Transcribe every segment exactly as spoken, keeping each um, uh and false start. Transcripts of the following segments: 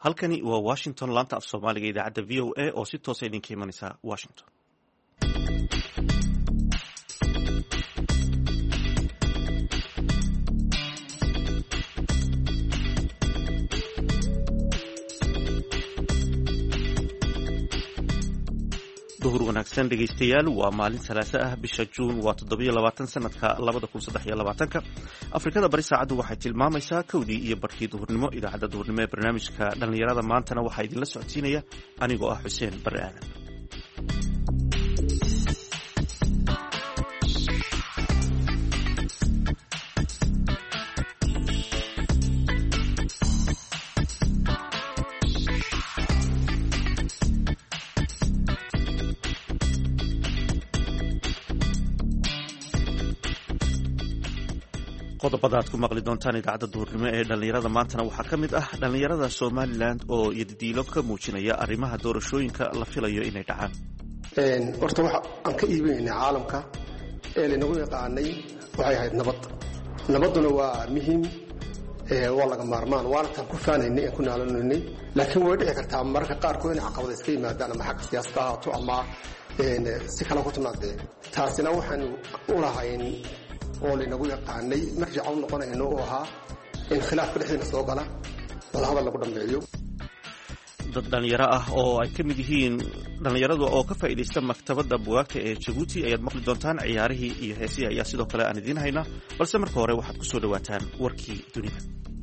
halkani waa Washington, laanta af Soomaaliga idaacadda V O A oo si toos ah idinka imanaysa Washington. duhur wanaagsan dhegaystayaal, waa maalin salaasa ah bisha Juun waa toddoba iyo labaatan sanadka labada kun saddex iyo labaatanka. Afrikada bari saacadu waxay tilmaamaysaa kowdii iyo barkii duhurnimo. Idaacadda duhurnimo ee barnaamijka dhalinyarada maantana waxaa idinla socodsiinaya anigoo ah Xuseen Bare Aadan. qodobada aad ku maqli doontaan idaacadda duhurnimo ee dhalinyarada maantana waxaa ka mid ah dhalinyarada Somaliland oo yadidiilo ka muujinaya arrimaha doorashooyinka la filayo inay dhacaan. horta waxa aan ka iibinaynay caalamka ee lanagu yaqaanay waxay ahayd nabad. nabaduna waa muhiim, waa laga maarmaan, waana tan ku faanaynay ku naalanaynay. laakiin way dhici kartaa mararka qaarkood in caqabado iska yimaadaan ama xagga siyaasadda ahaato ama si kale ku timaadeen. taasina waxaan u lahayn oo lanagu yaqaanay marjac u noqonayno oo ahaa in khilaafka dhexdeena soo gala wada hadal lagu dhameeyo. dad dhalinyaro ah oo ay ka mid yihiin dhalinyarada oo ka faa'iidaysta maktabadda buugaagta ee Djibouti ayaad maqli doontaan. ciyaarihii iyo heesihii ayaa sidoo kale aan idiin haynaa, balse marka hore waxaad ku soo dhawaataan warkii dunida.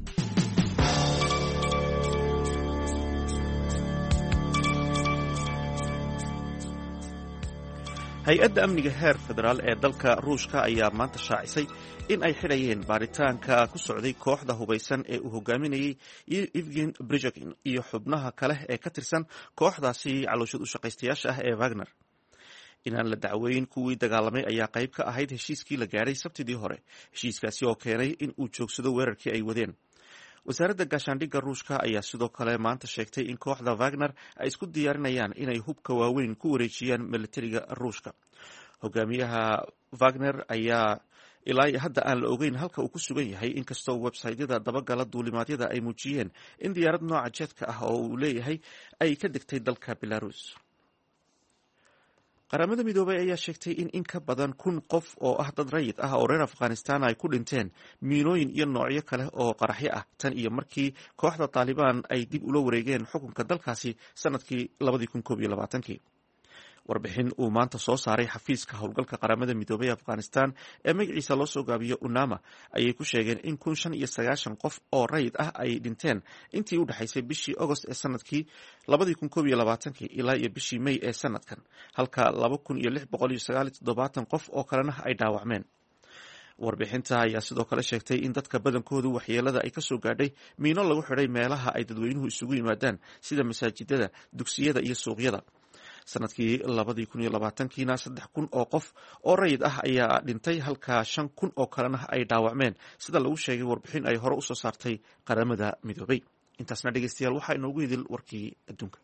hay-adda amniga heer federaal ee dalka Ruushka ayaa maanta shaacisay in ay xidhayeen baaritaanka ku socday kooxda hubaysan ee uu hogaaminayay Evgen Prigozhin iyo xubnaha kale ee ka tirsan kooxdaasi calooshad u shaqaystayaasha ah ee Wagner. inaan la dacweyn kuwii dagaalamay ayaa qayb ka ahayd heshiiskii la gaadhay Sabtidii hore, heshiiskaasi oo keenay in uu joogsado weerarkii ay wadeen. wasaaradda gaashaandhigga Ruushka ayaa sidoo kale maanta sheegtay in kooxda Wagner ay isku diyaarinayaan inay hubka waaweyn ku wareejiyaan militariga Ruushka. hogaamiyaha Wagner ayaa ilaa hadda aan la ogeyn halka uu ku sugan yahay, inkastoo websaytyada dabagala duulimaadyada ay muujiyeen in diyaarad nooca jeedka ah oo uu leeyahay ay ka degtay dalka Belarus. qaramada midoobay ayaa sheegtay in in ka badan kun qof oo ah dad rayid ah oo reer Afghanistan ay ku dhinteen miinooyin iyo noocyo kale oo qaraxyo ah tan iyo markii kooxda Taliban ay dib ula wareegeen xukunka dalkaasi sanadkii labada kun koob iyo labaatan. warbixin uu maanta soo saaray xafiiska howlgalka qaramada midoobay ee Afghanistan ee magaciisa loo soo gaabiyo UNAMA ayay ku sheegeen in kun shan iyo sagaashan qof oo rayid ah ay dhinteen intii u dhaxaysay bishii August ee sanadkii labada kun koob iyo labaatan ilaa iyo bishii May ee sanadkan, halka laba kun iyo lix boqol iyo sagaal iyo toddobaatan qof oo kalena ay dhaawacmeen. warbixinta ayaa sidoo kale sheegtay in dadka badankoodu waxyeelada ay ka soo gaadhay miino lagu xidhay meelaha ay dadweynuhu isugu yimaadaan sida masaajidada, dugsiyada iyo suuqyada. sanadkii labada kun iyo labaatankiina saddex kun oo qof oo rayid ah ayaa dhintay, halka shan kun oo kalena ay dhaawacmeen, sida lagu sheegay warbixin ay hore u soo saartay qaramada midoobay. intaasna dhegaystayaal waxaa inoogu idil warkii adduunka.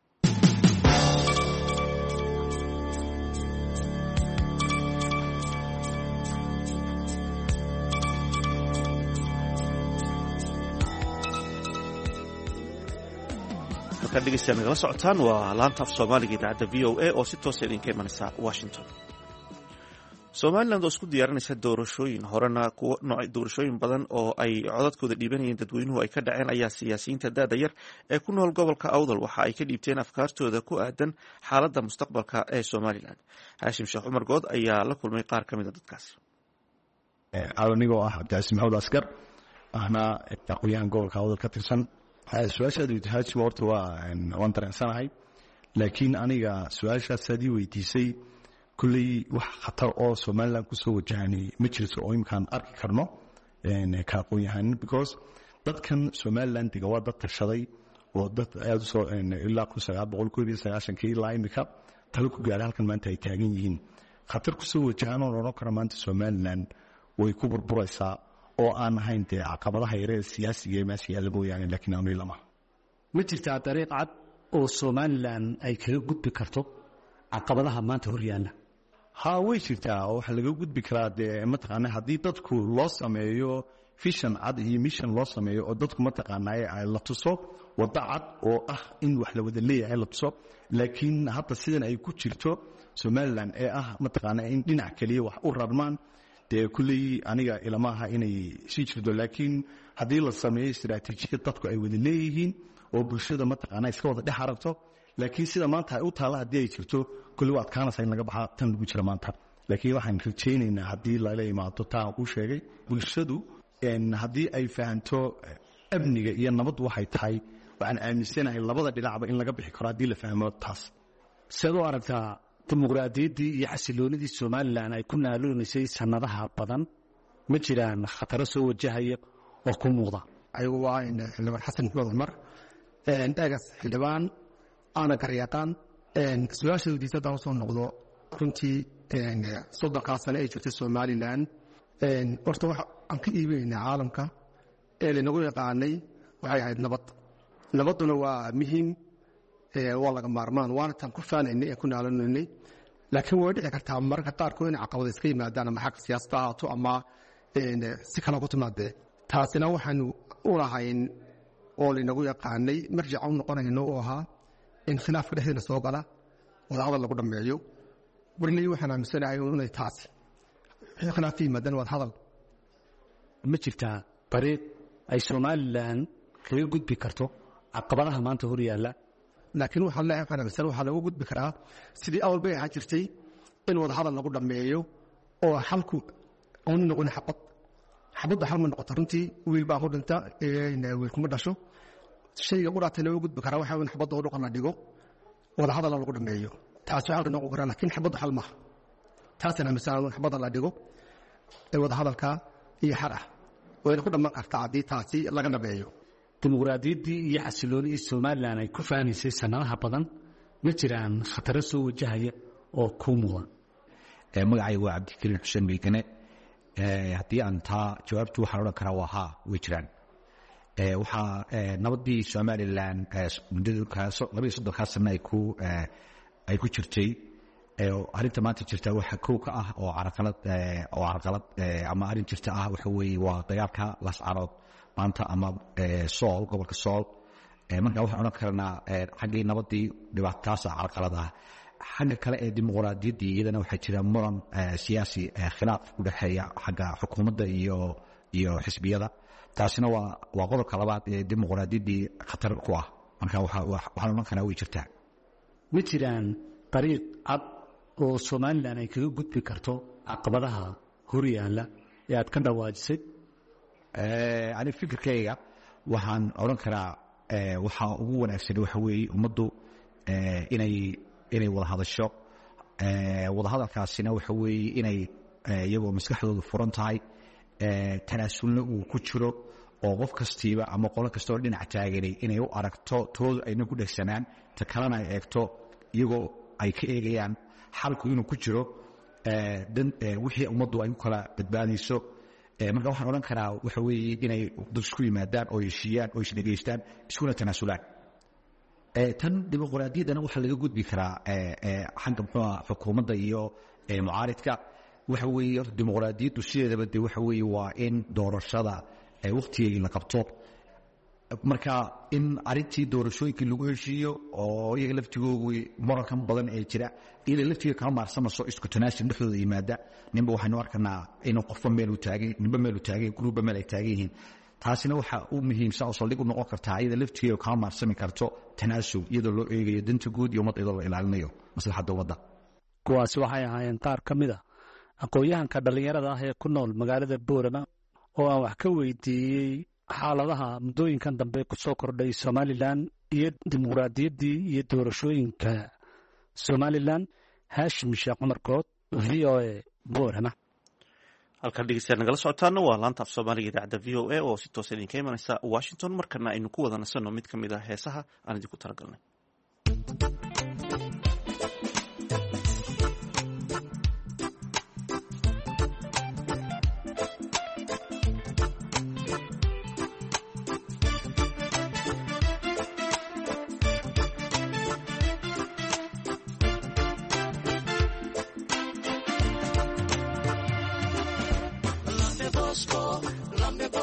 halkaan dhegaystayaal nagala socotaan waa laanta af Soomaaliga idaacadda V O A oo si toos ah idinka imanaysa Washington. Somaliland oo isku diyaarinaysa doorashooyin horena kuwa nooc doorashooyin badan oo ay codadkooda dhiibanayeen dadweynuhu ay ka dhaceen ayaa siyaasiyiinta da'da yar ee ku nool gobolka Awdal waxa ay ka dhiibteen afkaartooda ku aadan xaaladda mustaqbalka ee Somaliland. Haashim Sheekh Cumar Good ayaa la kulmay qaar ka mid ah dadkaasi. anigoo ah Cabdi Maxamed Askar ahna aqoon gobolka Awdal ka tirsan. su-aashaad weydiisay horta waa waan dareensanahay, laakiin aniga su-aashaas hadii weydiisay kulley wax khatar oo Somaliland ku soo wajahanay ma jirto oo imkaan arki karno ka aqoon yahan, because dadkan Somaliland diga waa dad tashaday oo dad aad soo ilaa kun sagaal boqol koob iyo sagaashan kii ilaa imika talo ku gaaray halkan maanta ay taagan yihiin. khatar ku soo wajahan oo noqon kara maanta Somaliland way ku burburaysaa oo aan ahayn dee caqabadaha yareed siyaasiga ee meesha yaalla mooyaane, laakiin aanu ilama. ma jirtaa dariiq cad oo Somaliland ay kaga gudbi karto caqabadaha maanta hor yaalla? haa way jirtaa oo waxa laga gudbi karaa dee mataqaanaa haddii dadku loo sameeyo vision cad iyo mission loo sameeyo oo dadku mataqaanaaye ay la tuso waddo cad oo ah in wax la wada leeyahay la tuso laakiin hadda sidan ay ku jirto somaliland ee ah mataqaanaa in dhinac keliya wax u rabmaan dee kulley aniga ilama aha inay sii jirto laakiin haddii la sameeyo istaraatiijiyad dadku ay wada leeyihiin oo bulshada mataqaanaa iska wada dhex aragto laakiin sida maanta ay u taalla haddii ay jirto kulli waa adkaanaysa in laga baxaa tan lagu jira maanta laakiin waxaan rajaynaynaa haddii lala imaado taan kuu sheegay bulshadu haddii ay fahanto amniga iyo nabaddu waxay tahay waxaan aaminsanahay labada dhinacba in laga bixi karo haddii la fahmo taas siad u aragtaa dimuqraadiyaddii iyo xasiloonidii somalilan ay ku naaloonaysay sannadaha badan ma jiraan khataro soo wajahaya oo ku muuqda ayagu waa xildhibaan xasan maxmed cumar eegas xildhibaan aana garyaqaan su-aasha weydiisa haddaan usoo noqdo runtii soddonkaa sane ay jirtay somalilan horta waxa aan ka iibinaynaa caalamka ee lanagu yaqaanay waxay ahayd nabad nabadduna waa muhiim waa laga maarmaan waana taan ku faanaynay ee ku naalanaynay laakiin way dhici kartaa mararka qaarkood inay caqabada iska yimaadaan ama xagga siyaasada ahaato ama si kale ku timaadee taasina waxaanu u lahayn oo lanagu yaqaanay marjaca u noqonayno oo ahaa in khilaafka dhexdeena soo gala wadahadal lagu dhammeeyo warley waxaan aaminsanahay inay taasi wixii khilaaf ka yimaadaan wadahadal ma jirtaa dariiq ay somalilan kaga gudbi karto caqabadaha maanta hor yaalla laakiin waxaan leeyahay waxaan aaminsan waxaa lagu gudbi karaa sidii awal bay ahaan jirtay in wadahadal lagu dhammeeyo oo xalku aanu noqon xabad xabadda xal ma noqoto runtii wiil baa ku dhinta wiil kuma dhasho shayga quraatay lagu gudbi karaa waxaa in xabadda oo dhuqan la dhigo wadahadal lagu dhammeeyo taasi waxaa noqon karaa laakiin xabadda xal maaha taasina aaminsan in xabadda la dhigo ee wadahadalka iyo xal ah wayna ku dhammaan kartaa haddii taasi laga dhameeyo dimuqraadiyaddii iyo xasiloonidii somalilan ay ku faanaysay sannadaha badan ma jiraan khataro soo wajahaya oo kuu muuqda magacayga waa cabdikariin xuseen meykane haddii aan taa jawaabtu waxaan odhan karaa waa haa way jiraan waxaa nabaddii somalilan muddadlabaiyo soddonkaa sanne ay ku ay ku jirtay arrinta maanta jirta waxa kow ka ah oo carqalad oo carqalad ama arrin jirta ah waxa weeye waa dagaalka lascarood maanta ama sool gobolka sool markaa waxaan odhan karnaa xaggii nabaddii dhibaatataasa carqalad ah xagga kale ee dimuqraadiyaddii iyadana waxaa jira muran siyaasi khilaaf u dhexeeya xagga xukuumadda iyo iyo xisbiyada taasina waa waa qodobka labaad ee dimuqraadiyaddii khatar ku ah marka waxaan odhan karnaa way jirtaa ma jiraan dariiq cad oo somalilan ay kaga gudbi karto caqabadaha hor yaalla ee aad ka dhawaajisay ani fikirkayga waxaan odhan karaa waxaa ugu wanaagsan waxa weeye ummaddu inay inay wada hadasho wada hadalkaasina waxa weeye inay iyagoo maskaxdoodu furan tahay tanaasulna uu ku jiro oo qof kastiiba ama qolo kastoo dhinac taaganay inay u aragto toodu ayna ku dhegsanaan ta kalena ay eegto iyagoo ay ka eegayaan xalku inuu ku jiro wixii ummaddu ay ku kala badbaadayso marka waxaan odhan karaa waxa weeye inay dad isku yimaadaan oo heshiiyaan oo isdhegaystaan iskuna tanaasulaan tan dimuqraadiyaddana waxaa laga gudbi karaa xagga muxuuha xukuumadda iyo mucaaridka waxa weeye dimuqraadiyaddu sideedaba de waxa weeye waa in doorashada waqtigeedii la qabto marka in arrintii doorashooyinkii lagu heshiiyo oo iyaga laftigoogu murankan badan ee jira iyada laftiga kama maarsamayso isku tanaasul dhexdooda yimaada ninba waxaynu arkanaa inuu qofba meel u taagay ninba meel u taagay gruubba meel ay taagan yihiin taasina waxaa u muhiimsan oo saldhig u noqon kartaa iyada laftigeedu kama maarsami karto tanaasul iyadoo loo eegayo danta guud iyo ummadda iyadoo la ilaalinayo maslaxadda ummadda kuwaasi waxay ahaayeen qaar ka mid a aqoon-yahanka dhallinyarada ah ee ku nool magaalada boorama oo aan wax ka weydiiyey xaaladaha muddooyinkan dambe ku soo kordhay somalilan iyo dimuqraadiyaddii iyo doorashooyinka somalilan haashim sheekh cumar good v o a boorama halkan dhegeystayaal nagala socotaana waa laanta af soomaaliga idaacadda v o a oo si toosa idinka imanaysa washington markana aynu ku wada nasanno mid ka mid ah heesaha aan idinku talagalnay Lambe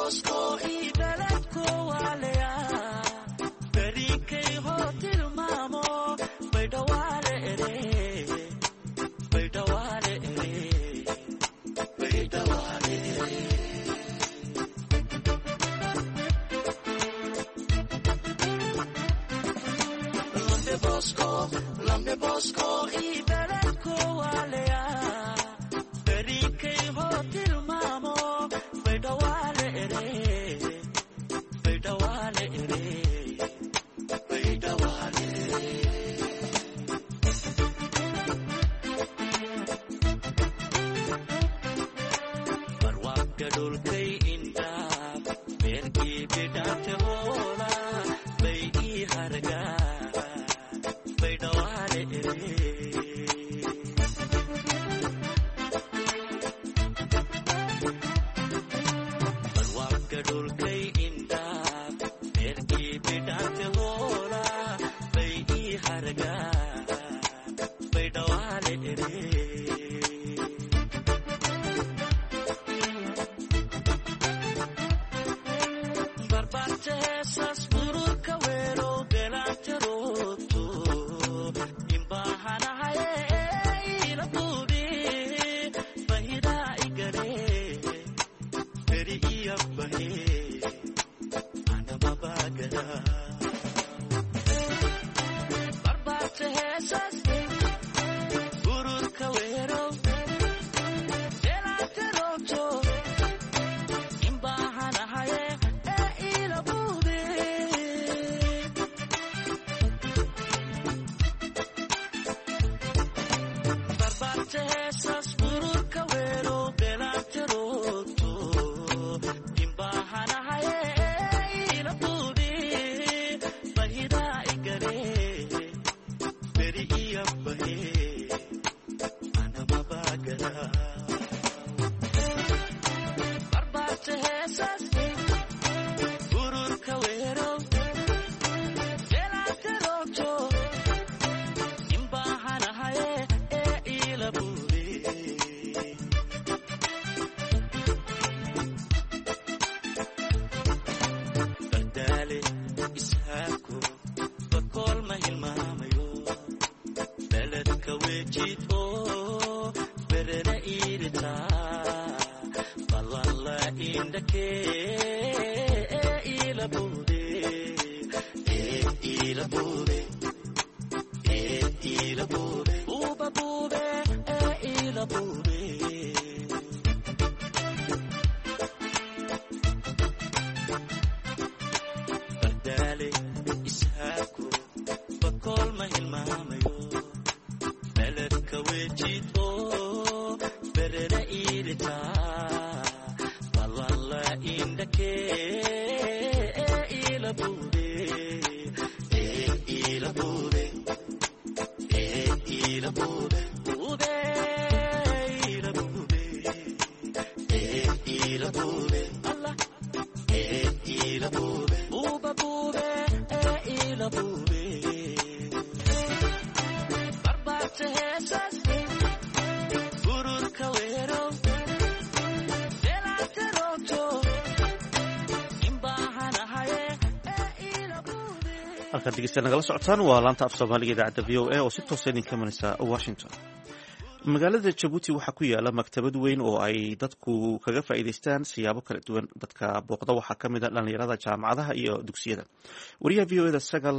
halkaad dhegeystayaal nagala socotaan waa laanta af soomaaliga idaacadda v o a oo si toosa idinka imanaysa washington. magaalada jabuuti waxaa ku yaala maktabad weyn oo ay dadku kaga faa'iidaystaan siyaabo kala duwan. dadka booqda waxaa ka mid a dhallinyarada jaamacadaha iyo dugsiyada. wariyaha v o eda sagal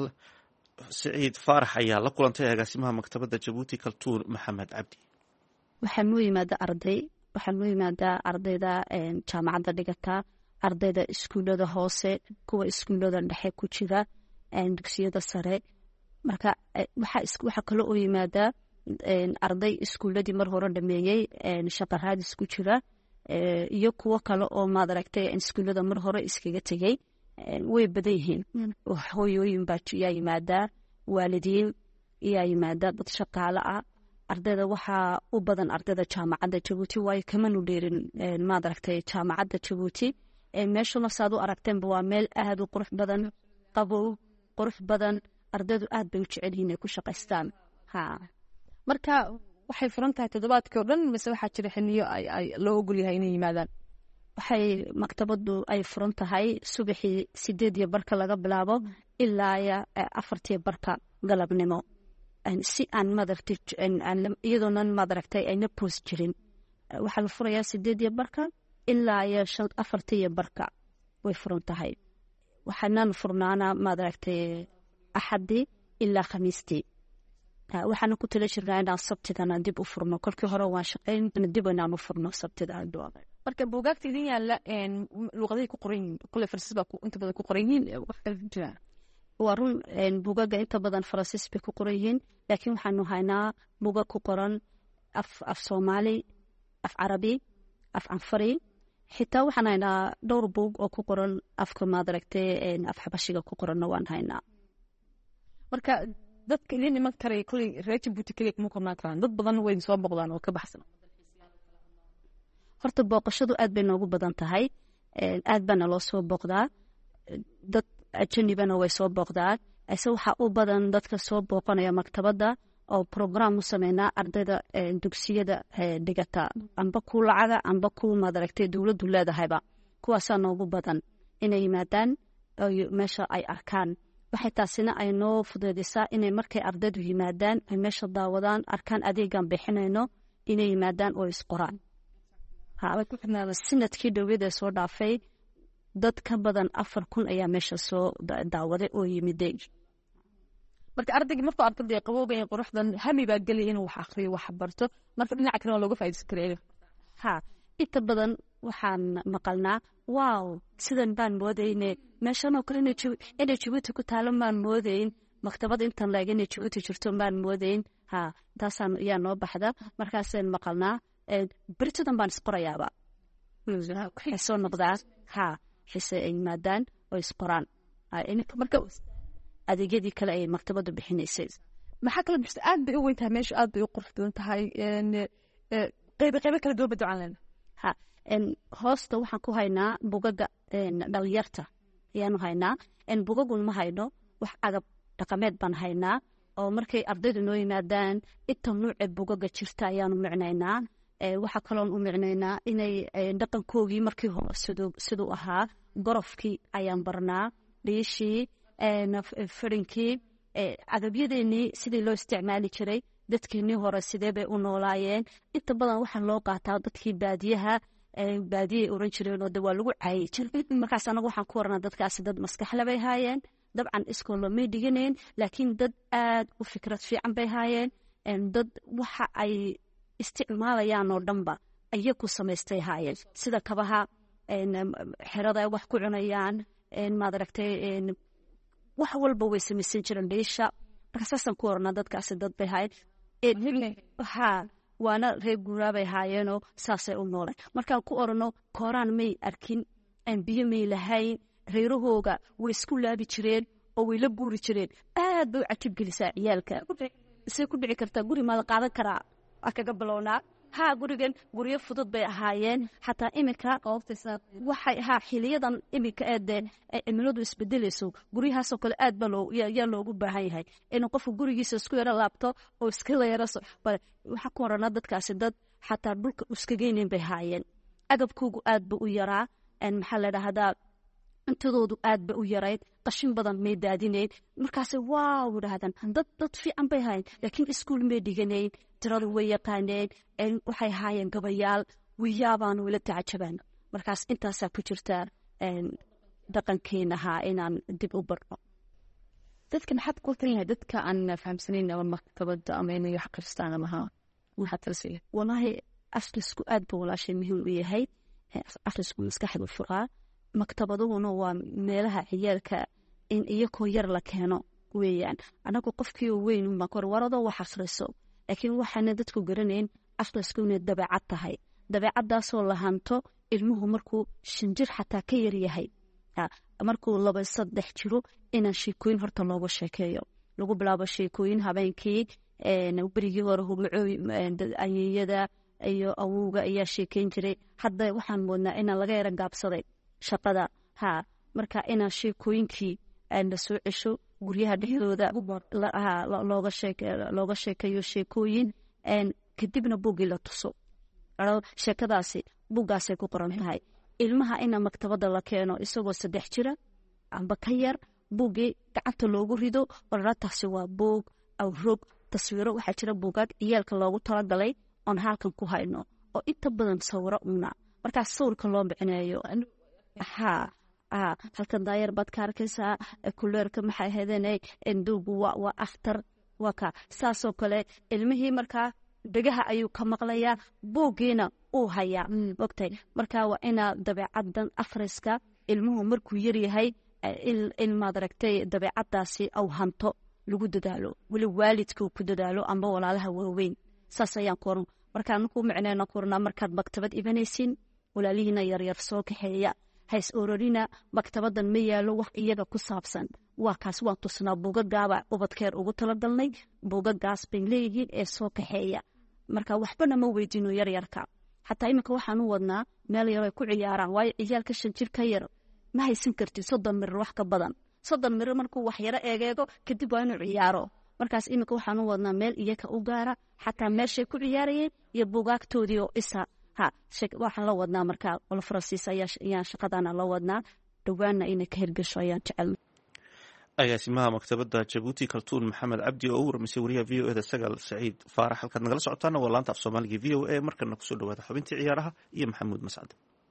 siciid faarax ayaa la kulantay agaasimaha maktabadda jabuuti kaltuun maxamed cabdi. waxaa noo yimaada arday waxaa noo yimaada ardayda jaamacadda dhigata, ardayda iskuullada hoose, kuwa iskuullada dhexe ku jira, dugsiyada sare. marka waxaa kale oo yimaada arday iskuuladii mar hore dhameeyey shaqa raadis ku jira, iyo kuwo kale oo maad aragtay iskuullada mar hore iskaga tegey. way badan yihiin. hooyooyin baa yaa yimaada, waalidiin yaa yimaada, dad shaqaale ah. ardayda waxaa u badan ardayda jaamacadda jabuuti, waayo kamanu dheerin maad aragtay jaamacadda jabuuti. meeshuna saad u aragteenba waa meel aad u qurux badan, qabow, qurux badan. ardaydu aad bay u jecel yihiin inay ku shaqaystaan. ha marka waxay furan tahay toddobaadkii oo dhan mise waxaa jira xilliyo ay loo ogol yahay inay yimaadaan? waxay maktabadu ay furan tahay subaxii sideed iyo barka laga bilaabo ilaa afartii barka galabnimo si aan madaragtay iyadoonan madaragtay ayna poos jirin waxaa la furayaa sideed iyo barka ilaa iyo afartii iyo barka way furan tahay waxaanan furnaana madaragtay axadii ilaa khamiistii waxaana ku tala jirnaa inaan sabtidana dib u furno kolkii hore waan shaqayn dib inaan u furno sabtida marka buugaagta idin yaalla luuqadahay ku qoran yihiin kule faransiis baa inta badan ku qoran yihiin wax kale jiraan waa run buugaaga inta badan faransiis bay ku qoran yihiin laakiin waxaanu haynaa buugag ku qoran af af soomaali af carabi af canfari xitaa waxaan haynaa dhowr buug oo ku qoran afka maadaragtay af xabashiga ku qoranna waan haynaa marka dadka idin iman karay kuley reer Jabuuti kaliya kuma qornaan karaan dad badan way soo boqdaan oo ka baxsan horta booqashadu aad bay noogu badan tahay aad baana loo soo booqdaa dad ajanibana way soo booqdaan ise waxaa u badan dadka soo booqanaya maktabadda oo program u sameynaa ardayda dugsiyada dhigata amba ku lacaga amba ku madaragtay dowladdu leedahayba kuwaasaa noogu badan inay yimaadaan meesha ay arkaan waxay taasina ay noo fududisaa inay markay ardaydu yimaadaan ay meesha daawadaan arkaan adeegan bixinayno inay yimaadaan oo isqoraan sanadkii dhowada soo dhaafay dad ka badan afar kun ayaa meesha soo daawaday oo yimiday marka ardaygii markuu arkay qabowga iyo quruxdan hami baa gelay inuu wax akhriyo wax barto marka dhinaca kale looga faa'iideysan kareeyo ha inta badan waxaan maqalnaa waaw sidan baan moodayne meeshan oo kale inay Jabuuti ku taalo maan moodayn maktabad intan laga inay Jabuuti jirto maan moodayn ha taasaan yaa noo baxda markaasaan maqalnaa بريتدن بان سقرايابا waxay noqdaa ha xisay ay maadaan oo isqoraan in marka adeegyadii kale ay maktabadu bixinaysay maxaa kala bixis aad bay u weyn tahay meesha aad bay u qurux badan tahay in qayb qayb kala duwan badoo aan ha in hoosta waxaan ku haynaa bugaga dhalinyarta ayaanu haynaa in bugagun ma hayno wax agab dhaqameed baan haynaa oo markay ardaydu noo yimaadaan inta nuuc bugaga jirta ayaanu micnaynaa waxa kaloon u micnaynaa inay dhaqankoogii markii hore siduu ahaa gorofkii ayaan barnaa dhiishii farinkii agabyadeenii sidii loo isticmaali jiray dadkeenii hore sidee bay u noolaayeen inta badan waxaa loo qaataa dadkii baadiyaha baadiyay oran jireen oo de waa lagu caayay jiray markaas anagu waxaan ku waranaa dadkaasi dad maskaxle bay haayeen dabcan iskoolo may dhiganayn laakiin dad aad u fikrad fiican bay haayeen dad waxa ay isticmaalayaan oo dhanba ayagu samaystay haayeen sida kabaha xerada ay wax ku cunayaan maadaragtay wax walba way samaysan jireen dhiisha markaasaasan ku oranaa dadkaasi dad bay haayeen ha waana reer guuraa bay haayeenoo saasay u nooleen markaan ku orano kooraan may arkin biyo may lahayn reerahooga way isku laabi jireen oo way la buuri jireen aad bay u cajib gelisaa ciyaalka isay ku dhici kartaa guri maa la qaadan karaa akaga bilownaa ha gurigan guryo fudud bay ahaayeen xataa iminka waxay ha xiliyadan iminka eedee cimiladu isbedelayso guryahaasoo kale aad ba yaa loogu baahan yahay inuu qofku gurigiisa isku yaro laabto oo iskala yaro waxaa ku oranaa dadkaasi dad xataa dhulka iskageynin bay haayeen agabkoogu aad ba u yaraa maxaa la dhahdaa intadoodu aad ba u yarayd qashin badan may daadinayn markaasay waaw idhaahdaan dad dad fiican bay haayeen laakiin iskuul may dhiganayn tiradu way yaqaaneen waxay haayeen gabayaal wiyaabaanu wila tacajabaan markaas intaasaa ku jirta dhaqankeenahaa inaan dib u barno dadka maxaad ku tan yahay dadka aan fahamsanayn ama maktabada ama inay wax akhristaan ama ha waxaad talsiya wallaahi akhrisku aad ba walaashay muhiim u yahay akhrisku maskaxdu furaa maktabaduna waa meelaha ciyaalka in iyakoo yar la keeno weeyaan anagu qofkii weyn ma kor warado wax akhriso laakiin waxaana dadku garanayn akhrisku inay dabeecad tahay dabeecadaasoo la hanto ilmuhu markuu shan jir xataa ka yar yahay markuu laba saddex jiro inaan sheekooyin horta looga sheekeeyo lagu bilaabo sheekooyin habeenkii berigii hore ayeeyada iyo awowga ayaa sheekeyn jiray hadda waxaan moodnaa inaan laga yara gaabsaday shaqada ha marka inaan sheekooyinkii la soo cesho guryaha dhexdooda looga sheekeeyo sheekooyin kadibna buuggii la tuso sheekadaasi buuggaasay ku qoran tahay ilmaha ina maktabada la keeno isagoo saddex jira amba ka yar buuggii gacanta loogu rido warartaasi waa buug aw rog taswiiro waxaa jira buugaag ciyaalka loogu talagalay oon halkan ku hayno oo inta badan sawiro una markaas sawirka loo bicineeyo ha halkan daayar baad ka arkaysaa kuleerka maxay ahaydeen enduugu waa akhtar waa ka saasoo kale ilmihii markaa dhegaha ayuu ka maqlayaa buuggiina uu hayaa mogtay markaa waa inaa dabeecadan akhriska ilmuhu markuu yaryahay ilmaad aragtay dabeecadaasi aw hanto lagu dadaalo weli waalidkuu ku dadaalo amba walaalaha waaweyn saas ayaan ku oran markaa nuku micneena ku ornaa markaad maktabad ibanaysin walaalihiina yaryar soo kaxeeya hays ororina maktabadan ma yaalo wax iyaga ku saabsan waa kaas waan tusnaa buugagaaba ubadkeer ugu talagalnay buugagaas bay leeyihiin ee soo kaxeeya marka waxbana ma weydiino yaryarka xataa iminka waxaan u wadnaa meel yar ay ku ciyaaraan waayo ciyaalka shan jir ka yar ma haysan kartid soddon mirir wax ka badan soddon mirir markuu wax yaro eegeego kadib waa inuu ciyaaro markaas iminka waxaan u wadnaa meel iyaga u gaara xataa meeshay ku ciyaarayeen iyo buugaagtoodii oo isa ha waxaan la wadnaa markaa wal faransiis ayaan shaqadana la wadnaa dhowaanna inay ka hirgasho ayaan jecelnay agaasimaha maktabadda jabuuti kaltuun maxamed cabdi oo u waramisay wariyaha v o eda sagaal saciid faarax halkaad nagala socotaana waa laanta af soomaaliga v o a markana kusoo dhawaada xubintii ciyaaraha iyo maxamuud mascade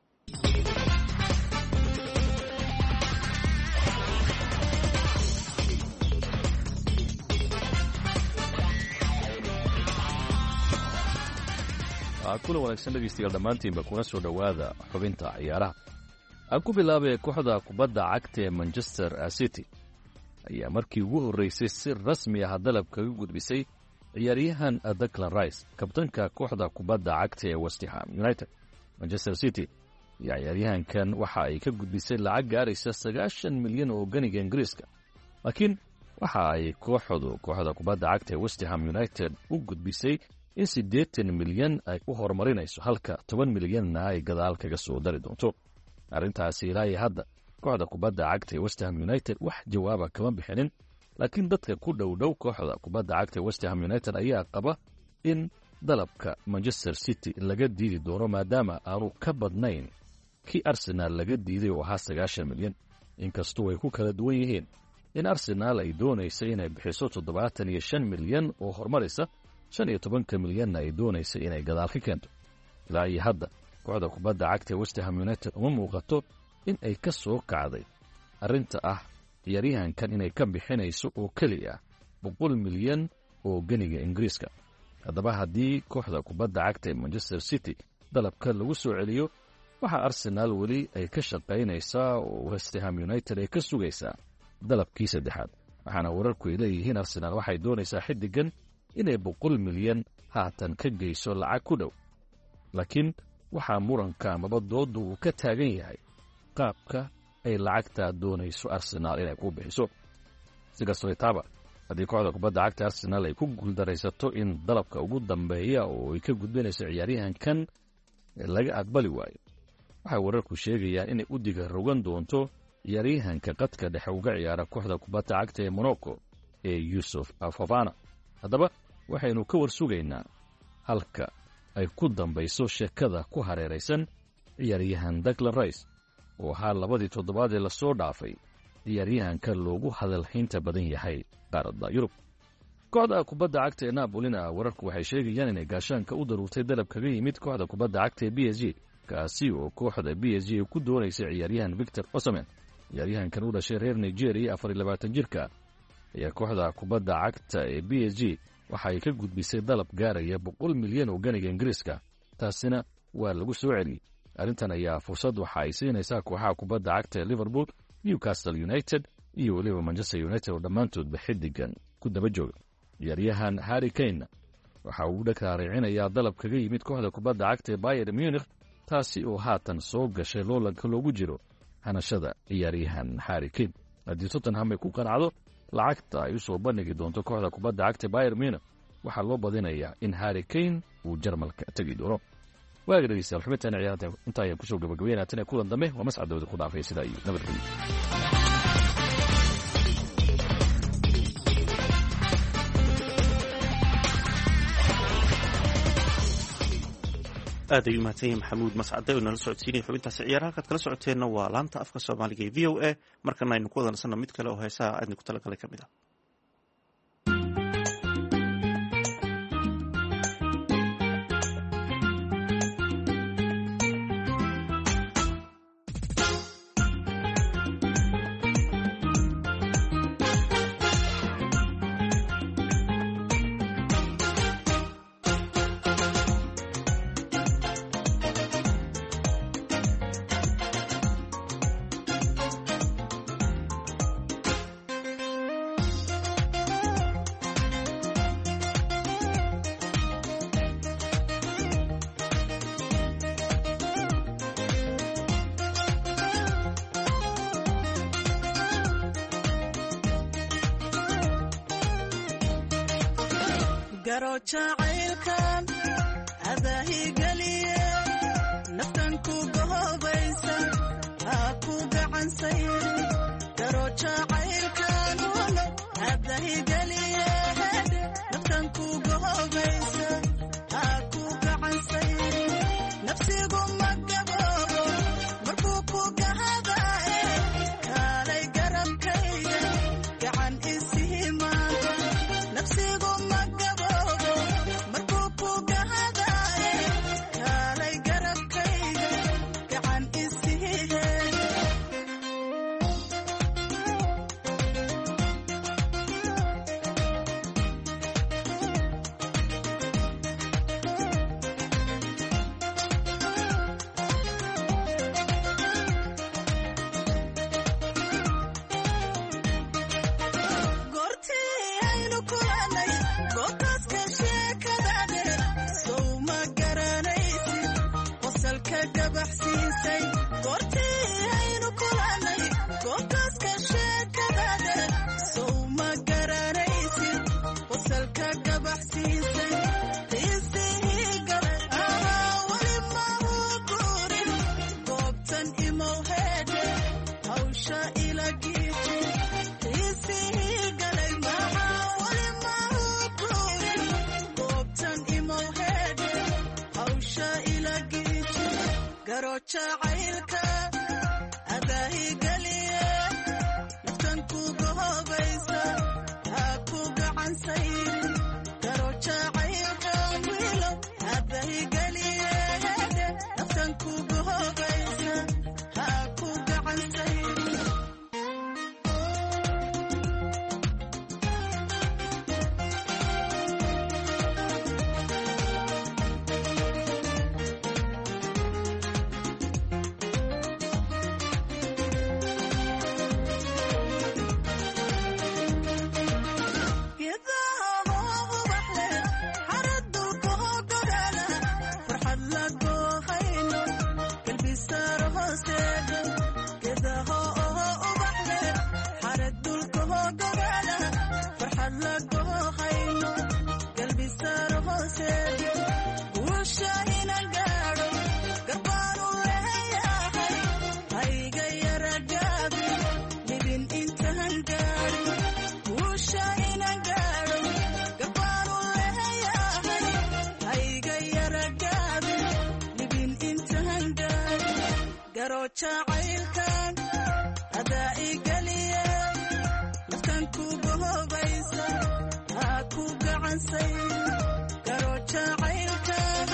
kulan wanaagsan dhegeystayaal dhammaantiinba kuna soo dhowaada xubinta ciyaaraha aan ku bilaabay kooxda kubadda cagta ee manchester city ayaa markii ugu horreysay si rasmi ah dalab kaga gudbisay ciyaaryahan Declan Rice kabtanka kooxda kubadda cagta ee West Ham United. Manchester City ayaa ciyaaryahankan waxa ay ka gudbisay lacag gaaraysa sagaashan milyan oo ganiga Ingiriiska, laakiin waxa ay kooxdu kooxda kubadda cagta ee West Ham United u gudbisay in siddeetan milyan ay u horumarinayso halka toban milyanna ay gadaal kaga soo dari doonto. arrintaasi ilaa iyo hadda kooxda kubadda cagta ee West Ham United wax jawaaba kama bixinin, laakiin dadka ku dhow dhow kooxda kubadda cagta ee West Ham United ayaa qaba in dalabka Manchester City laga diidi doono maadaama aanu ka badnayn kii Arsenal laga diiday oo ahaa sagaashan milyan. inkastoo ay ku kala duwan yihiin in Arsenal ay doonaysa inay bixiso toddobaatan iyo shan milyan oo horumaraysa, shan iyo tobanka milyanna ay doonaysa inay gadaal ka keento. ilaa iyo hadda kooxda kubadda cagta ee West Ham United uma muuqato in ay ka soo kacday arrinta ah ciyaaryahankan inay ka bixinayso oo keliya boqol milyan oo ganiga Ingiriiska. haddaba haddii kooxda kubadda cagta ee Manchester City dalabka lagu soo celiyo, waxa Arsenal weli ay ka shaqaynaysaa oo West Ham United ay ka sugaysaa dalabkii saddexaad. waxaana wararku ay leeyihiin Arsenal waxay doonaysaa xiddigan inay boqol milyan haatan ka geyso lacag ku dhow, laakiin waxaa muranka amaba doodu uu ka taagan yahay qaabka ay lacagtaa doonayso Arsenal inay ku bixiso. si kastoo itaaba haddii kooxda kubadda cagta Arsenal ay ku guuldaraysato in dalabka ugu dambeeya oo ay ka gudbinayso ciyaaryahankan laga aqbali waayo, waxay wararku sheegayaan inay u diga rogan doonto ciyaaryahanka qadka dhexe uga ciyaara kooxda kubadda cagta ee Monaco ee Yusuf Fofana. haddaba waxaynu ka war sugaynaa halka ay ku dambayso sheekada ku hareeraysan ciyaaryahan Declan Rice oo ahaa labadii toddobaad ee lasoo dhaafay ciyaaryahanka loogu hadalhaynta badan yahay qaaradda Yurub. kooxda kubadda cagta ee Napolina wararku waxay sheegayaan inay gaashaanka u daruurtay dalab kaga yimid kooxda kubadda cagta ee B S G, kaasi oo kooxda B S G ku doonaysay ciyaaryahan Victor Osimhen. ciyaaryahankan u dhashay reer Nigeria afar iyo labaatan jirka ayaa kooxda kubadda cagta ee B S G waxa ay ka gudbisay dalab gaaraya boqol milyan oo ganiga Ingiriiska. taasina waa lagu soo celiyey. arrintan ayaa fursad waxa ay siinaysaa kooxaha kubadda cagta ee Liverpool, Newcastle United iyo weliba Manchester United oo dhammaantoodba xiddigan ku daba jooga. ciyaaryahan Harry Kane waxa uu dhaqaaricinayaa dalab kaga yimid kooxda kubadda cagta ee Bayern Munich, taasi oo haatan soo gashay loolanka loogu jiro hanashada ciyaaryahan Harry Kane. haddii Tottenham ay ku qanacdo lacagta ay u soo bandhigi doonto kooxda kubadda cagta Bayern Munich, waxaa loo badinayaa in Harry Kane uu Jarmalka tagi doono. waaga dhegeystayaal xubintan ciyaarta inta ayaan kusoo gabagabeynaa tan kulan dambe waa mascad dawada ku dhaafay sidaa iyo nabadgelyo. aad ayuu mahadsan yahay maxamuud mascade oo nala socodsiinaya xubintaasi ciyaaraha halkaad kala socoteenna waa laanta afka soomaaliga ee v o a markana aynu ku wada nasanno mid kale oo heesaha aadni ku talagalay ka mid ah. garo jacaylkan adaahigaliye naftan ku gohobaysa ha ku gacansay garo jacaylkan adaahigaliye naftan ku gohobaysa ha ku gacansay nafsigu magaboobo markuu ku gahadaye kaalay garabkayga gacan isihimaada nafsigu jacaylkan adaahigaliye naftan ku gohobaysa ha ku gacansay garo jacaylkan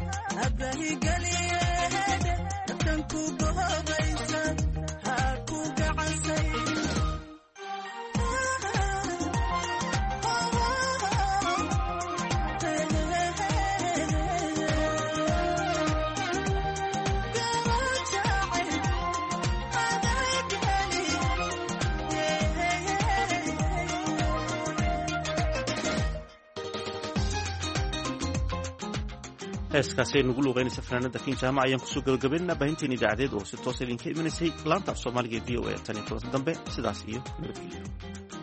adaahigaliye naftan ku gohobaysa ha ku gacansay heeskaasi ay nugu luuqaynaysa fanaanada kin jaamac ayaan kusoo gabagabaynaa baahinteen idaacadeed oo si toosa idinka imanaysay laanta af soomaaliga e v o a tan iyo kulanti dambe sidaas iyo nabadgelyo.